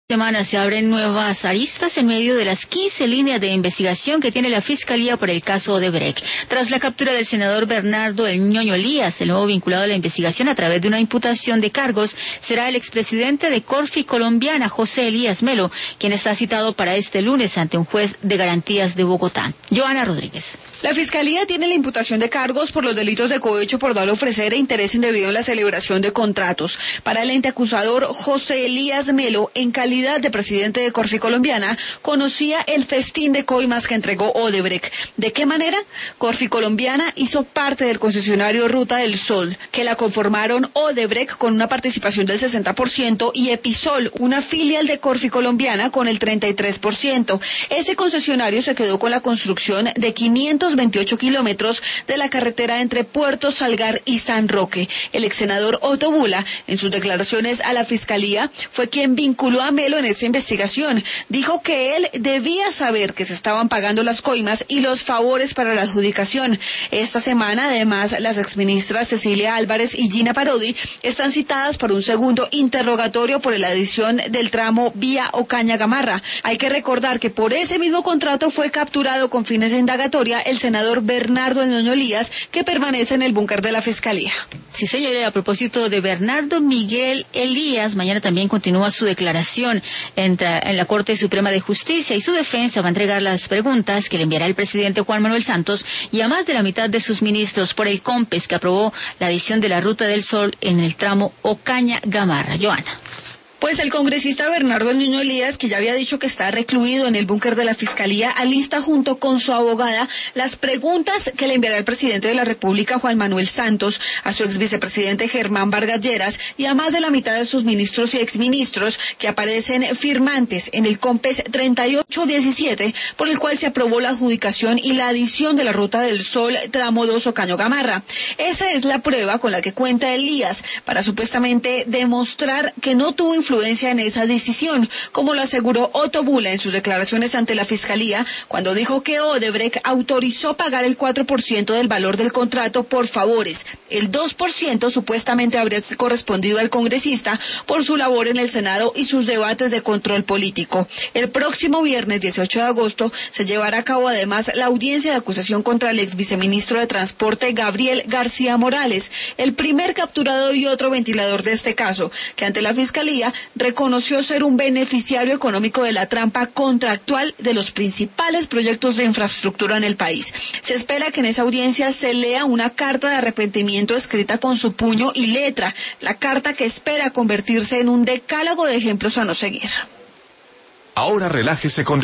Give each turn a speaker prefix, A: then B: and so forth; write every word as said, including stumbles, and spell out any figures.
A: Semana se abren nuevas aristas en medio de las quince líneas de investigación que tiene la Fiscalía por el caso Odebrecht. Tras la captura del senador Bernardo El Ñoño Elías, el nuevo vinculado a la investigación a través de una imputación de cargos será el expresidente de Corfi Colombiana, José Elías Melo, quien está citado para este lunes ante un juez de garantías de Bogotá. Joana Rodríguez.
B: La Fiscalía tiene la imputación de cargos por los delitos de cohecho por dar, ofrecer e interés indebido en la celebración de contratos. Para el ente acusador, José Elías Melo, en calidad de presidente de Corfi Colombiana, conocía el festín de coimas que entregó Odebrecht. ¿De qué manera? Corfi Colombiana hizo parte del concesionario Ruta del Sol, que la conformaron Odebrecht con una participación del sesenta por ciento y Episol, una filial de Corfi Colombiana, con el treinta y tres por ciento. Ese concesionario se quedó con la construcción de quinientos veintiocho kilómetros de la carretera entre Puerto Salgar y San Roque. El ex senador Otto Bula, en sus declaraciones a la Fiscalía, fue quien vinculó a Melo en esa investigación. Dijo que él debía saber que se estaban pagando las coimas y los favores para la adjudicación. Esta semana, además, las exministras Cecilia Álvarez y Gina Parodi están citadas para un segundo interrogatorio por la adición del tramo vía Ocaña Gamarra. Hay que recordar que por ese mismo contrato fue capturado con fines de indagatoria el senador Bernardo El Ñoño Elías, que permanece en el búnker de la Fiscalía.
A: Sí, señor, a propósito de Bernardo Miguel Elías, mañana también continúa su declaración en, en la Corte Suprema de Justicia, y su defensa va a entregar las preguntas que le enviará el presidente Juan Manuel Santos y a más de la mitad de sus ministros por el COMPES, que aprobó la adición de la Ruta del Sol en el tramo Ocaña-Gamarra. Joana.
B: Pues el congresista Bernardo El Ñoño Elías, que ya había dicho que está recluido en el búnker de la Fiscalía, alista junto con su abogada las preguntas que le enviará el presidente de la República, Juan Manuel Santos, a su ex vicepresidente Germán Vargas Lleras y a más de la mitad de sus ministros y exministros que aparecen firmantes en el COMPES treinta y ocho diecisiete, por el cual se aprobó la adjudicación y la adición de la Ruta del Sol tramo dos Ocaña Gamarra. Esa es la prueba con la que cuenta Elías para supuestamente demostrar que no tuvo influencia en esa decisión, como lo aseguró Otto Bula en sus declaraciones ante la Fiscalía, cuando dijo que Odebrecht autorizó pagar el cuatro por ciento del valor del contrato por favores. El dos por ciento supuestamente habría correspondido al congresista por su labor en el Senado y sus debates de control político. El próximo viernes dieciocho de agosto se llevará a cabo además la audiencia de acusación contra el ex viceministro de Transporte Gabriel García Morales, el primer capturado y otro ventilador de este caso, que ante la Fiscalía reconoció ser un beneficiario económico de la trampa contractual de los principales proyectos de infraestructura en el país. Se espera que en esa audiencia se lea una carta de arrepentimiento escrita con su puño y letra, la carta que espera convertirse en un decálogo de ejemplos a no seguir.
C: Ahora relájese con